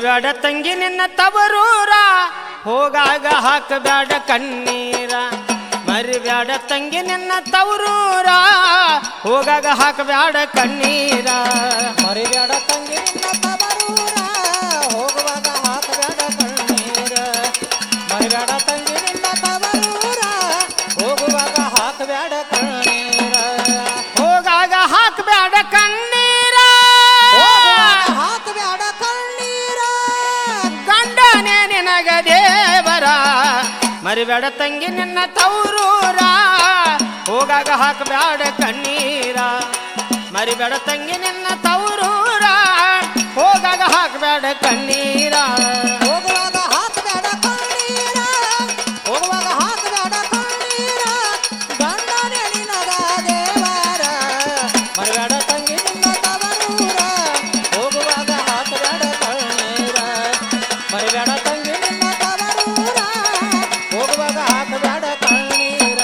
ಮರಿಬೇಡ ತಂಗಿ ನಿನ್ನ ತವರೂರ ಹೋಗಾಗ ಹಾಕಬೇಡ ಕಣ್ಣೀರ ಮರಿಬೇಡ ತಂಗಿ ನಿನ್ನ ತವರೂರ ಹೋಗಾಗ ಹಾಕಬೇಡ ಕಣ್ಣೀರ ಮರಿಬೇಡ ತಂಗಿ ನಿನ್ನ ತವರೂರ ಹೋಗುವಾಗ ಹಾಕಬೇಡ ಕಣ್ಣೀರ ಮರಿಬೇಡ ತಂಗಿ ನಿನ್ನ ತವರೂರ ಹೋಗುವಾಗ ಹಾಕಬೇಡ ಕಣ್ಣೀರ ಹೋಗಾಗ ಹಾಕಬೇಡ ಕಣ್ಣೀರ ಹಾಕಬೇಡ ಕಣ್ಣೀರ ಗಂಡನೇ ನಿನಗ ದೇವರ ಮರಿಬೇಡ ತಂಗಿ ನಿನ್ನ ತವರೂರ ಹೋಗಾಗ ಹಾಕಬೇಡ ಕಣ್ಣೀರ ಮರಿಬೇಡ ತಂಗಿ ನಿನ್ನ ತವರೂರ ಹೋಗಾಗ ಹಾಕಬೇಡ ಕಣ್ಣೀರ ಹೋಗುವಾಗ ಹಾಕಬೇಡ ಕಣ್ಣೀರ ಹೋಗುವಾಗ ಹಾಕಬೇಡ ಕಣ್ಣೀರ ಗಂಡನೇ ನಿನಗ ದೇವರ ಮರಿಬೇಡ ತಂಗಿ ನಿನ್ನ ತವರೂರ ಹೋಗುವಾಗ ಹಾಕಬೇಡ ಕಣ್ಣೀರ ಮರಿಬೇಡ ತಂಗಿ ನಿನ್ನ ತವರೂರ ಹೋಗುವಾಗ ಹಾಕಬೇಡ ಕಣ್ಣೀರ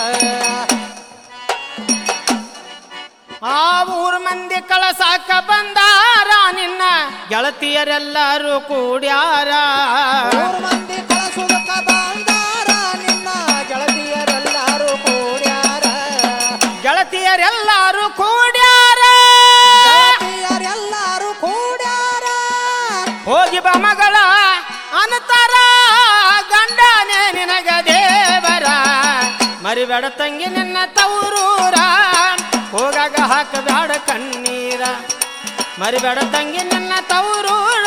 ಆ ಊರ್ ಮಂದಿ ಕಳಸಾಕ ಬಂದಾರ ನಿನ್ನ ಗೆಳತಿಯರೆಲ್ಲರೂ ಕೂಡ್ಯಾರ ಮೂರು ಮಂದಿ ಕಳಸುವುದಕ್ಕ ಬಂದಾರ ನಿನ್ನ ಗೆಳತಿಯರೆಲ್ಲರೂ ಕೂಡ್ಯಾರ ಗೆಳತಿಯರೆಲ್ಲರೂ ಕೂಡ್ಯಾರ ಗೆಳತಿಯರೆಲ್ಲರೂ ಕೂಡ್ಯಾರ ಹೋಗಿ ಬಾ ಮಗಳ ಅನತಾರ ಗಂಡನೇ ನಿನಗ ದೇವರ ಮರಿಬೇಡ ತಂಗಿ ನಿನ್ನ ತವರೂರ ಹೋಗಾಗ ಹಾಕಬೇಡ ಕಣ್ಣೀರ ಮರಿಬೇಡ ತಂಗಿ ನಿನ್ನ ತವರೂರ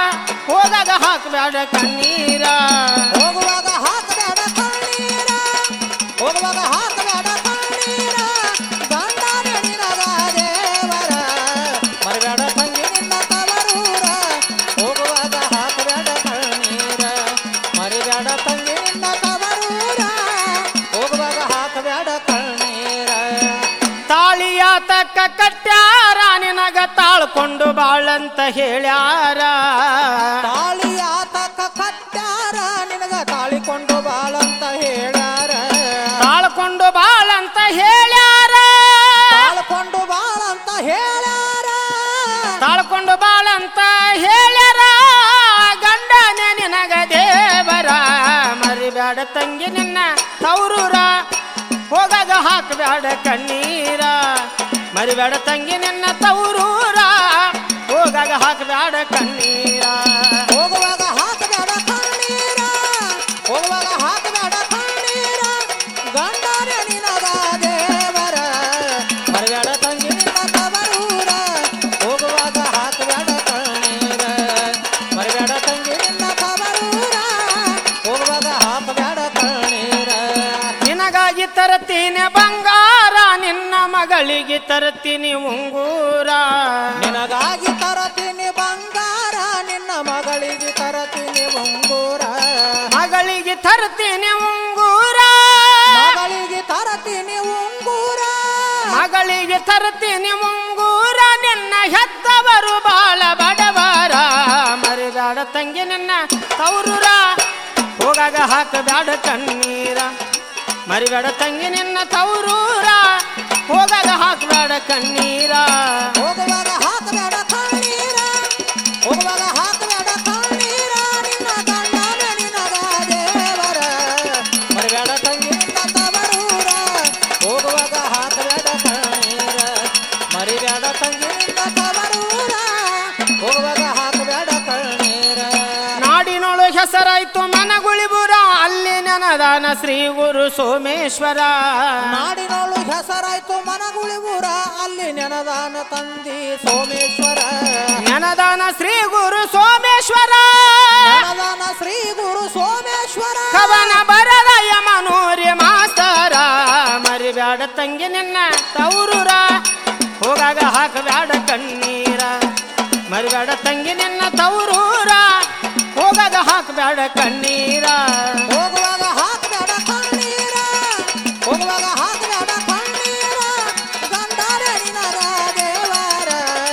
ಹೋಗಾಗ ಹಾಕಬೇಡ ಕಣ್ಣೀರ ಹೋಗುವಾಗ ಹಾಕಬೇಡ ಕಣ್ಣೀರ ಹೋಗುವಾಗ ಹಾಕಬೇಡ ಕಣ್ಣೀರ ಗಂಡನೇ ನಿನಗ ದೇವರ ಮರಿಬೇಡ ತಂಗಿ ನಿನ್ನ ತವರೂರ ಹೋಗುವಾಗ ಹಾಕಬೇಡ ಕಣ್ಣೀರ ಮರಿಬೇಡ ತಂಗಿ ನಿನ್ನ ತವರೂರ ಹೋಗುವಾಗ ಹಾಕಬೇಡ ಕಣ್ಣೀರ ತಾಳಿಯ ತಕ್ಕ ಕಟ್ಟ್ಯಾರ ನಿನಗ ತಾಳ್ಕೊಂಡು ಬಾಳಂತ ಹೇಳ್ಯಾರ ತಾಳಿಯ ತಕ್ಕ ಕಟ್ಟ್ಯಾರ ನಿನಗ ತಾಳಿಕೊಂಡು ಬಾಳಂತ ಹೇಳ್ಯಾರ ತಾಳ್ಕೊಂಡು ಬಾಳಂತ ಹೇಳ್ಯಾರ ತಾಳ್ಕೊಂಡು ಬಾಳಂತ ಹೇಳ್ಯಾರ ತಾಳ್ಕೊಂಡು ಬಾಳಂತ ಹೇಳ್ಯಾರ ಗಂಡನೇ ನಿನಗ ದೇವರ ಮರಿಬೇಡ ತಂಗಿ ನಿನ್ನ ತವರೂರ ಹೋಗಾಗ ಹಾಕಬೇಡ ಕಣ್ಣೀರ ಮರಿಬೇಡ ತಂಗಿ ನಿನ್ನ ತವರೂರ ಹೋಗಾಗ ಹಾಕಬೇಡ ಕಣ್ಣೀರ ಹೋಗುವಾಗ ಹಾಕಬೇಡ ಕಣ್ಣೀರ ಹೋಗುವಾಗ ಹಾಕಬೇಡ ಕಣ್ಣೀರ ಗಂಡನೇ ನಿನಗ ದೇವರ ಮರಿಬೇಡ ತಂಗಿ ನಿನ್ನ ತವರೂರ ಹೋಗುವಾಗ ಹಾಕಬೇಡ ಕಣ್ಣೀರ ಮರಿಬೇಡ ತಂಗಿ ನಿನ್ನ ತವರೂರ ಹೋಗುವಾಗ ಹಾಕಬೇಡ ಕಣ್ಣೀರ ನಿನಗಾಗಿ ತರ್ತೀನಿ ಬಂಗಾರ ನಿನ್ನ ಮಗಳಿಗೆ ತರ್ತೀನಿ ಉಂಗೂರ ನಿನಗಾಗಿ ತರತೀನಿ ಬಂಗಾರ ನಿನ್ನ ಮಗಳಿಗೆ ತರತೀನಿ ಉಂಗೂರ ಮಗಳಿಗೆ ತರ್ತೀನಿ ಉಂಗೂರ ಮಗಳಿಗೆ ತರತೀನಿ ಉಂಗೂರ ಮಗಳಿಗೆ ತರ್ತೀನಿ ಉಂಗೂರ ನಿನ್ನ ಹೆತ್ತವರು ಬಾಳ ಬಡವರ ಮರಿಬೇಡ ತಂಗಿ ನಿನ್ನ ತವರೂರ ಹೋಗಾಗ ಹಾಕಬೇಡ ಕಣ್ಣೀರ ಮರಿಬೇಡ ತಂಗಿ ನಿನ್ನ ತವರೂರ ಹೋಗಾಗ ಹಾಕಬೇಡ ಕಣ್ಣೀರ ಹೋಗುವಾಗ ಹಾಕಬೇಡ ಕಣ್ಣೀರ ಹೋಗುವಾಗ ಹಾಕಬೇಡ ಕಣ್ಣೀರ ನಿನ್ನ ಗಂಡನೇ ನಿನಗ ದೇವರ ಮರಿಬೇಡ ತಂಗಿ ನಿನ್ನ ತವರೂರ ಹೋಗುವಾಗ ಹಾಕಬೇಡ ಕಣ್ಣೀರ ಮರಿಬೇಡ ತಂಗಿ ನಿನ್ನ ತವರೂರ ಹೋಗುವಾಗ ಹಾಕಬೇಡ ಕಣ್ಣೀರ ನಾಡಿನೊಳು ಹೆಸರಾಯ್ತು ಮನಗುಳಿಬುರ ಅಲ್ಲಿ ನೆನದಾನ ಶ್ರೀ ಗುರು ಸೋಮೇಶ್ವರ ನಾಡಿನೋಳು ಹೆಸರಾಯ್ತು ಮನಗುಳಿಬುರ ಅಲ್ಲಿ ನೆನದಾನ ತಂದಿ ಸೋಮೇಶ್ವರ ನೆನದಾನ ಶ್ರೀ ಗುರು ಸೋಮೇಶ್ವರ ನೆನದಾನ ಶ್ರೀ ಗುರು ಸೋಮೇಶ್ವರ ಕವನ ಬರದ ಯಮನೂರಿ ಮಾಸ್ತರ ಮರಿಬೇಡ ತಂಗಿ ನಿನ್ನ ತವರೂರ ಹೋಗಾಗ ಹಾಕಬೇಡ ಕಣ್ಣೀರ ಮರಿಬೇಡ ತಂಗಿ ನಿನ್ನ ತವರೂರ ಹೋಗಾಗ ಹಾಕಬೇಡ ಕಣ್ಣೀರ ಹೋಗುವಾಗ ಹಾಕಬೇಡ ಕಣ್ಣೀರ ಹೋಗುವಾಗ ಹಾಕಬೇಡ ಕಣ್ಣೀರ ಗಂಡನೇ ನಿನಗ ದೇವರ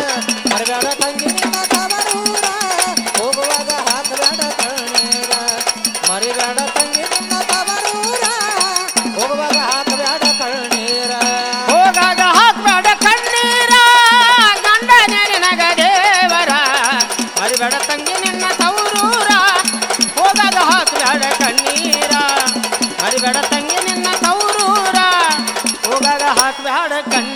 ಮರಿಬೇಡ ತಂಗಿ ನಿನ್ನ ತವರೂರ ಹೋಗುವಾಗ ಹಾಕಬೇಡ ಕಣ್ಣೀರ ಮರಿಬೇಡ ತಂಗಿ ನಿನ್ನ ತವರೂರ ಹೋಗುವಾಗ ಹಾಕಬೇಡ ಕಣ್ಣೀರ ಹೋಗಾಗ ಹಾಕಬೇಡ ಕಣ್ಣೀರ ಗಂಡನೇ ನಿನಗ ದೇವರ ಮರಿಬೇಡ ತಂಗಿ ನಿನ್ನ ತವರೂರ ಕಣ್ಣೀರ ಮರಿಬೇಡ ತಂಗಿ ನಿನ್ನ ತೌರೂರ ಹೋಗಾಗ ಹಾಕ್ಬ್ಯಾಡ ಕಣ್ಣೀರ